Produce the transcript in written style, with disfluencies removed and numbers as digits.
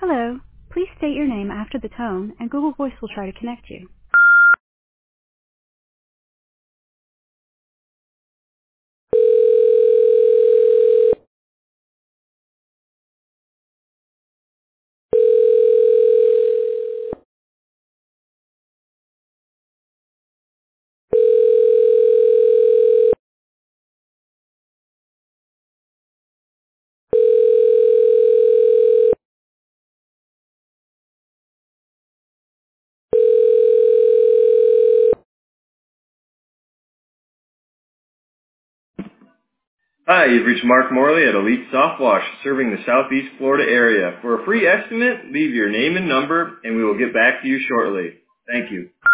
Hello. Please state your name after the tone, and Google Voice will try to connect you. Hi, you've reached Mark Morley at Elite Soft Wash, serving the Southeast Florida area. For a free estimate, leave your name and number, and we will get back to you shortly. Thank you.